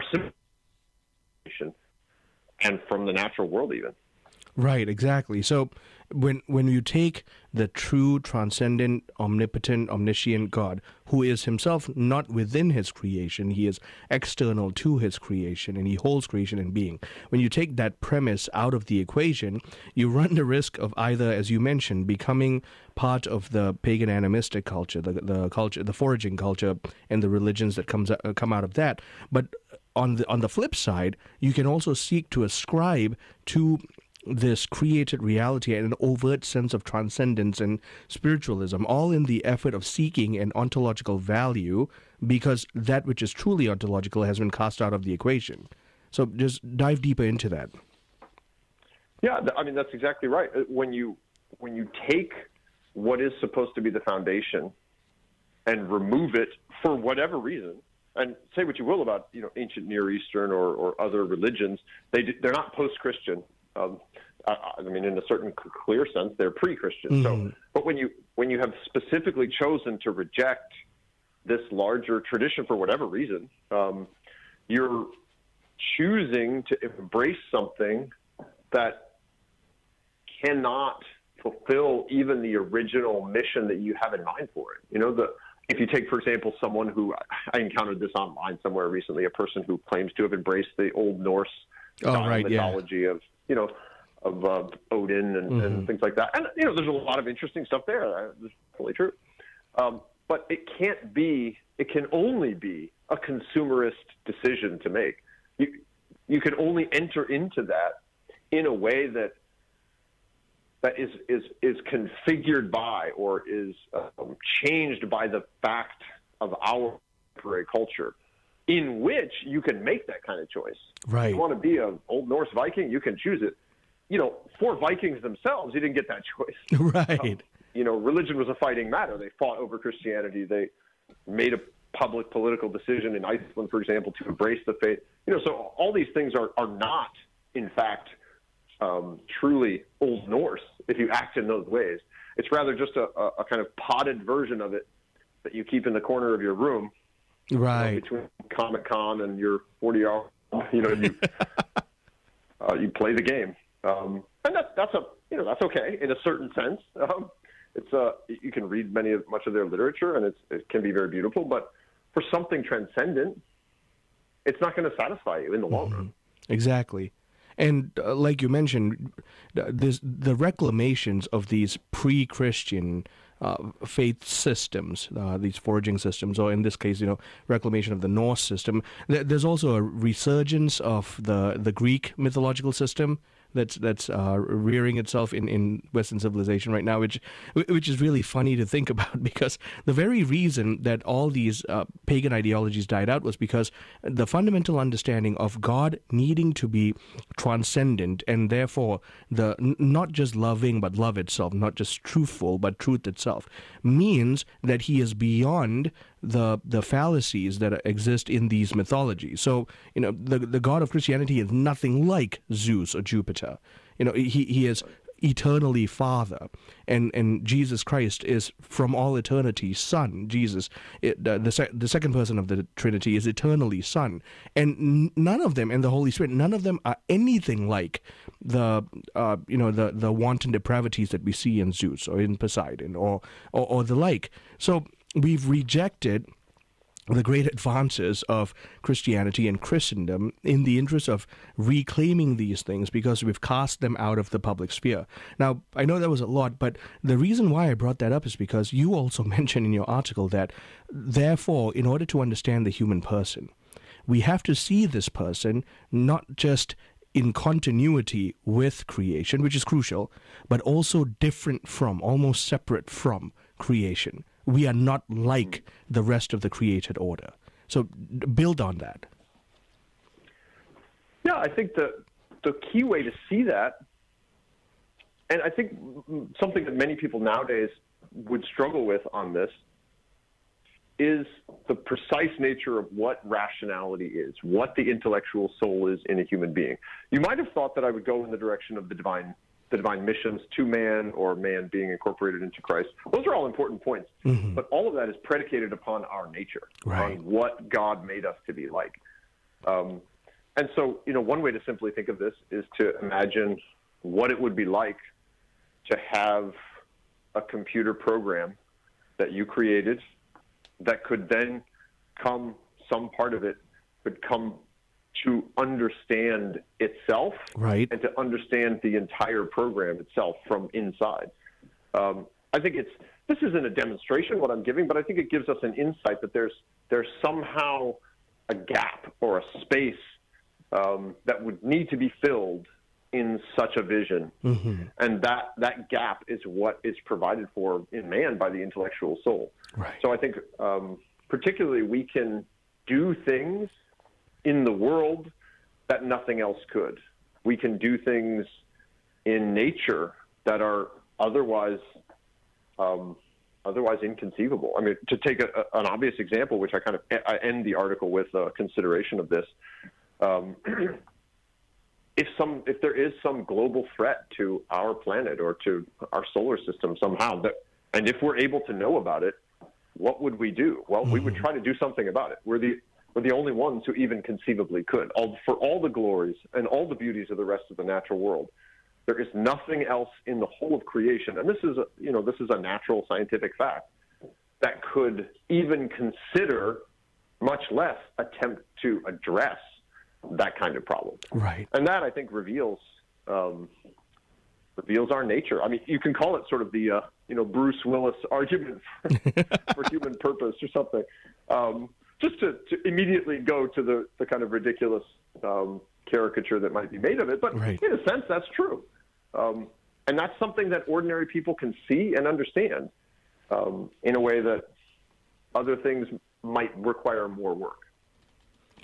simulation and from the natural world even. Right, exactly. So when when you take the true, transcendent, omnipotent, omniscient God, who is himself not within his creation, he is external to his creation, and he holds creation in being. When you take that premise out of the equation, you run the risk of either, as you mentioned, becoming part of the pagan animistic culture, the the culture, the foraging culture, and the religions that comes uh, come out of that. But on the on the flip side, you can also seek to ascribe to this created reality and an overt sense of transcendence and spiritualism, all in the effort of seeking an ontological value, because that which is truly ontological has been cast out of the equation. So just dive deeper into that. Yeah, I mean, that's exactly right. When you when you take what is supposed to be the foundation and remove it for whatever reason, and say what you will about, you know, ancient Near Eastern or, or other religions, they do, they're not post-Christian. Um, I, I mean, in a certain clear sense, they're pre-Christian. Mm-hmm. So, but when you when you have specifically chosen to reject this larger tradition for whatever reason, um, you're choosing to embrace something that cannot fulfill even the original mission that you have in mind for it. You know, the if you take, for example, someone who I encountered this online somewhere recently, a person who claims to have embraced the Old Norse oh, right, mythology yeah. of, you know, of uh, Odin and, mm-hmm. and things like that. And, you know, there's a lot of interesting stuff there. That's totally true. Um, but it can't be, it can only be a consumerist decision to make. You, you can only enter into that in a way that that is, is, is configured by or is um, changed by the fact of our contemporary culture, in which you can make that kind of choice. Right. You want to be an Old Norse Viking, you can choose it. You know, for Vikings themselves, you didn't get that choice. Right. Um, you know, religion was a fighting matter. They fought over Christianity. They made a public political decision in Iceland, for example, to embrace the faith. You know, so all these things are, are not, in fact, um, truly Old Norse if you act in those ways. It's rather just a, a, a kind of potted version of it that you keep in the corner of your room, right, you know, between Comic-Con and your forty hour. You know, you uh, you play the game, um, and that's that's a you know that's okay in a certain sense. Um, it's uh, you can read many of much of their literature, and it's, it can be very beautiful. But for something transcendent, it's not going to satisfy you in the long mm-hmm. run. Exactly. And uh, like you mentioned, this, the reclamations of these pre-Christian uh, faith systems, uh, these foraging systems, or in this case, you know, reclamation of the Norse system. There's also a resurgence of the the Greek mythological system that's that's uh, rearing itself in, in Western civilization right now, which which is really funny to think about, because the very reason that all these uh, pagan ideologies died out was because the fundamental understanding of God needing to be transcendent, and therefore the n- not just loving but love itself, not just truthful but truth itself, means that he is beyond the the fallacies that exist in these mythologies. So, you know, the the God of Christianity is nothing like Zeus or Jupiter. You know, he he is eternally Father, and and Jesus Christ is from all eternity Son. Jesus, it, the the, sec- the second person of the Trinity, is eternally Son, and n- none of them, and the Holy Spirit, none of them are anything like the uh, you know the the wanton depravities that we see in Zeus or in Poseidon or or, or the like. So we've rejected the great advances of Christianity and Christendom in the interest of reclaiming these things, because we've cast them out of the public sphere. Now, I know that was a lot, but the reason why I brought that up is because you also mentioned in your article that, therefore, in order to understand the human person, we have to see this person not just in continuity with creation, which is crucial, but also different from, almost separate from creation. We are not like the rest of the created order. So build on that. Yeah, I think the the key way to see that, and I think something that many people nowadays would struggle with on this, is the precise nature of what rationality is, what the intellectual soul is in a human being. You might have thought that I would go in the direction of the divine the divine missions to man, or man being incorporated into Christ. Those are all important points, mm-hmm. but all of that is predicated upon our nature, right. on what God made us to be like. Um, and so, you know, one way to simply think of this is to imagine what it would be like to have a computer program that you created that could then come, some part of it could come to understand itself, right, and to understand the entire program itself from inside. Um, I think it's this isn't a demonstration what I'm giving, but I think it gives us an insight that there's there's somehow a gap or a space um, that would need to be filled in such a vision, mm-hmm. and that that gap is what is provided for in man by the intellectual soul. Right. So I think um, particularly we can do things in the world that nothing else could. We can do things in nature that are otherwise um, otherwise inconceivable. I mean, to take a, a, an obvious example, which I kind of I end the article with a consideration of this. Um, if some if there is some global threat to our planet or to our solar system somehow, that, and if we're able to know about it, what would we do? Well, mm-hmm. we would try to do something about it. We're the We're the only ones who even conceivably could. All, for all the glories and all the beauties of the rest of the natural world, there is nothing else in the whole of creation, and this is a, you know this is a natural scientific fact, that could even consider, much less attempt to address that kind of problem. Right. And that, I think, reveals um, reveals our nature. I mean, you can call it sort of the uh, you know Bruce Willis argument for, for human purpose or something. Um, Just to, to immediately go to the, the kind of ridiculous um, caricature that might be made of it. But right. in a sense, that's true. Um, and that's something that ordinary people can see and understand um, in a way that other things might require more work.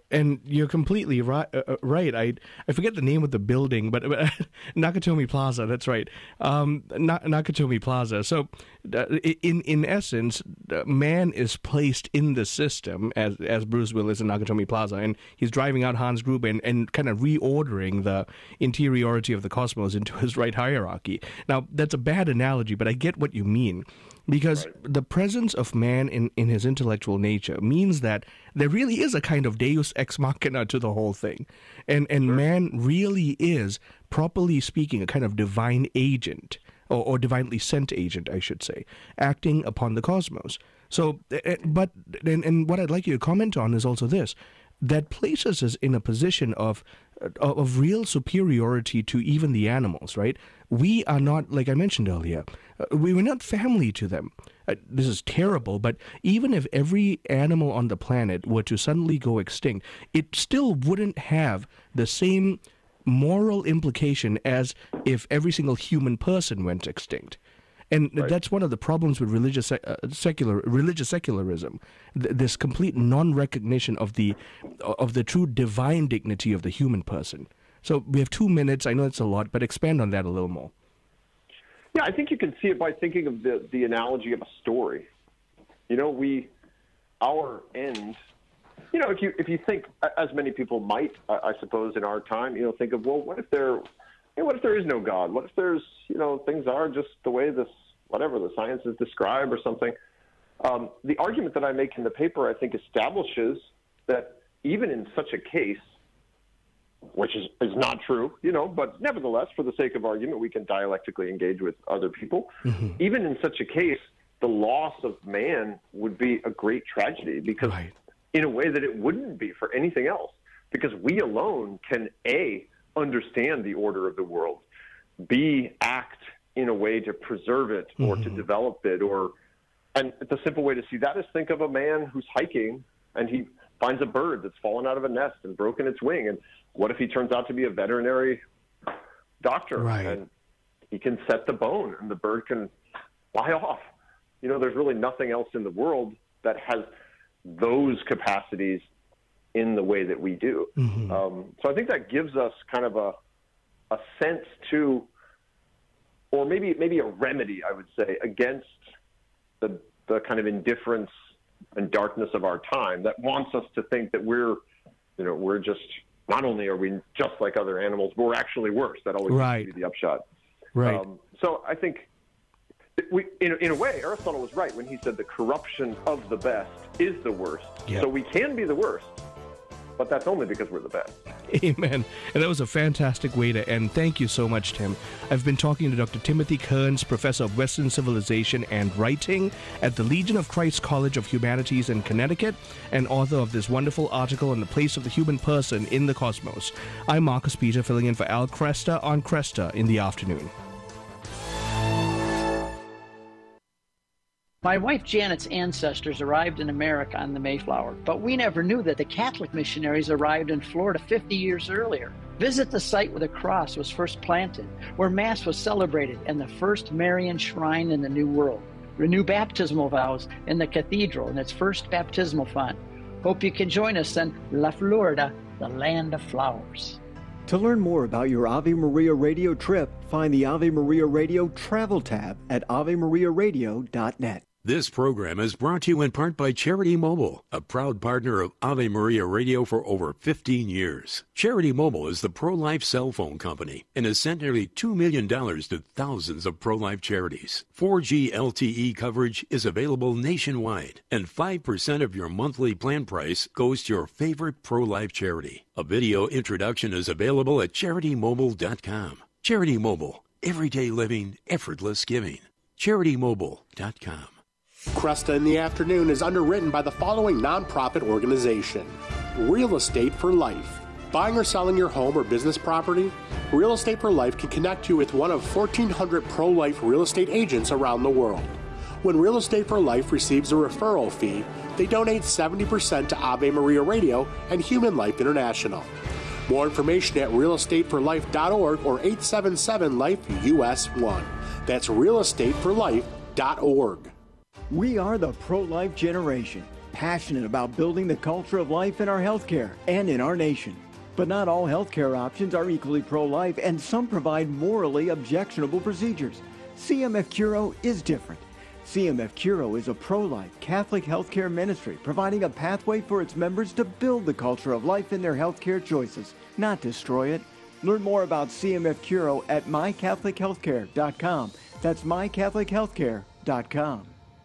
And you're completely right. Uh, right. I I forget the name of the building, but, but Nakatomi Plaza. That's right. Um, Na- Nakatomi Plaza. So, uh, in in essence, man is placed in the system as as Bruce Willis in Nakatomi Plaza, and he's driving out Hans Gruber and, and kind of reordering the interiority of the cosmos into his right hierarchy. Now, that's a bad analogy, but I get what you mean. Because right. the presence of man in, in his intellectual nature means that there really is a kind of deus ex machina to the whole thing. And and sure. man really is, properly speaking, a kind of divine agent, or, or divinely sent agent, I should say, acting upon the cosmos. So, but, and, and what I'd like you to comment on is also this, that places us in a position of of real superiority to even the animals, right? We are not, like I mentioned earlier, we were not family to them. Uh, this is terrible, but even if every animal on the planet were to suddenly go extinct, it still wouldn't have the same moral implication as if every single human person went extinct. And right. that's one of the problems with religious uh, secular religious secularism, th- this complete non-recognition of the of the true divine dignity of the human person. So we have two minutes. I know it's a lot, but expand on that a little more. Yeah, I think you can see it by thinking of the, the analogy of a story. You know, we, our end, you know, if you if you think, as many people might, I, I suppose, in our time, you know, think of, well, what if there, you know, what if there is no God? What if there's, you know, things are just the way this, whatever, the sciences describe or something? Um, the argument that I make in the paper, I think, establishes that even in such a case, which is, is not true, you know, but nevertheless, for the sake of argument, we can dialectically engage with other people. Mm-hmm. Even in such a case, the loss of man would be a great tragedy because right. in a way that it wouldn't be for anything else, because we alone can, A, understand the order of the world, B, act in a way to preserve it or mm-hmm. to develop it, or, and the simple way to see that is think of a man who's hiking and he finds a bird that's fallen out of a nest and broken its wing. And what if he turns out to be a veterinary doctor right. and he can set the bone and the bird can fly off? You know, there's really nothing else in the world that has those capacities in the way that we do. Mm-hmm. Um, so I think that gives us kind of a a sense to, or maybe maybe a remedy, I would say, against the the kind of indifference and darkness of our time that wants us to think that we're, you know, we're just, not only are we just like other animals, but we're actually worse. That always right. seems to be the upshot. Right. Um, so I think, we, in, in a way, Aristotle was right when he said the corruption of the best is the worst. Yep. So we can be the worst, but that's only because we're the best. Amen. And that was a fantastic way to end. Thank you so much, Tim. I've been talking to Doctor Timothy Kearns, Professor of Western Civilization and Writing at the Legion of Christ College of Humanities in Connecticut, and author of this wonderful article on the place of the human person in the cosmos. I'm Marcus Peter, filling in for Al Cresta on Cresta in the afternoon. My wife Janet's ancestors arrived in America on the Mayflower, but we never knew that the Catholic missionaries arrived in Florida fifty years earlier. Visit the site where the cross was first planted, where Mass was celebrated, and the first Marian shrine in the New World. Renew baptismal vows in the cathedral in its first baptismal font. Hope you can join us in La Florida, the land of flowers. To learn more about your Ave Maria Radio trip, find the Ave Maria Radio travel tab at ave maria radio dot net. This program is brought to you in part by Charity Mobile, a proud partner of Ave Maria Radio for over fifteen years. Charity Mobile is the pro-life cell phone company and has sent nearly two million dollars to thousands of pro-life charities. four G L T E coverage is available nationwide, and five percent of your monthly plan price goes to your favorite pro-life charity. A video introduction is available at charity mobile dot com. Charity Mobile, everyday living, effortless giving. charity mobile dot com. Cresta in the Afternoon is underwritten by the following nonprofit organization: Real Estate for Life. Buying or selling your home or business property? Real Estate for Life can connect you with one of fourteen hundred pro-life real estate agents around the world. When Real Estate for Life receives a referral fee, they donate seventy percent to Ave Maria Radio and Human Life International. More information at real estate for life dot org or eight seven seven life U S one. That's real estate for life dot org. We are the pro-life generation. passionate about building the culture of life in our healthcare and in our nation. But not all healthcare options are equally pro-life, and some provide morally objectionable procedures. C M F Curo is different. C M F Curo is a pro-life Catholic healthcare ministry providing a pathway for its members to build the culture of life in their healthcare choices, not destroy it. Learn more about C M F Curo at my catholic healthcare dot com. That's my catholic healthcare dot com.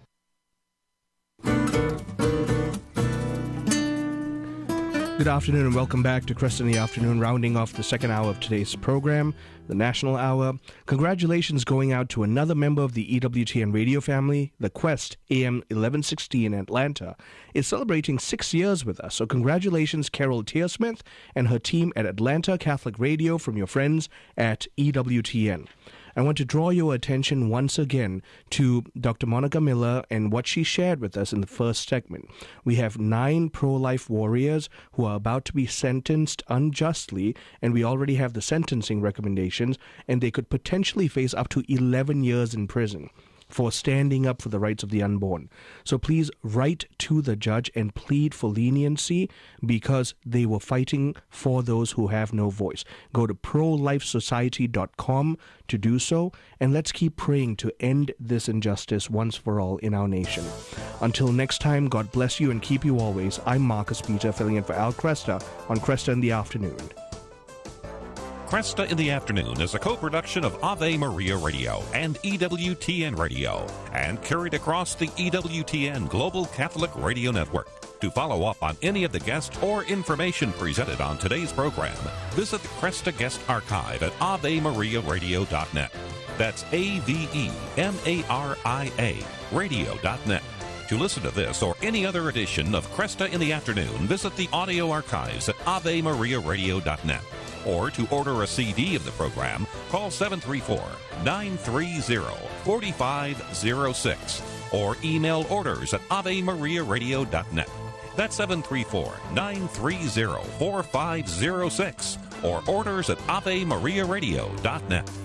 Good afternoon and welcome back to Crest in the Afternoon, rounding off the second hour of today's program, the National Hour. Congratulations going out to another member of the E W T N radio family. The Quest A M eleven sixty in Atlanta is celebrating six years with us. So congratulations, Carol Tearsmith and her team at Atlanta Catholic Radio from your friends at E W T N. I want to draw your attention once again to Doctor Monica Miller and what she shared with us in the first segment. We have nine pro-life warriors who are about to be sentenced unjustly, and we already have the sentencing recommendations, and they could potentially face up to eleven years in prison for standing up for the rights of the unborn. So please write to the judge and plead for leniency because they were fighting for those who have no voice. Go to pro life society dot com to do so, and let's keep praying to end this injustice once for all in our nation. Until next time, God bless you and keep you always. I'm Marcus Peter, filling in for Al Cresta on Cresta in the Afternoon. Cresta in the Afternoon is a co-production of Ave Maria Radio and E W T N Radio and carried across the E W T N Global Catholic Radio Network. To follow up on any of the guests or information presented on today's program, visit the Cresta Guest Archive at ave maria radio dot net. That's A V E M A R I A radio dot net. To listen to this or any other edition of Cresta in the Afternoon, visit the audio archives at ave maria radio dot net. Or to order a C D of the program, call seven three four, nine three zero, four five zero six or email orders at ave maria radio dot net. That's seven three four, nine three zero, four five zero six or orders at ave maria radio dot net.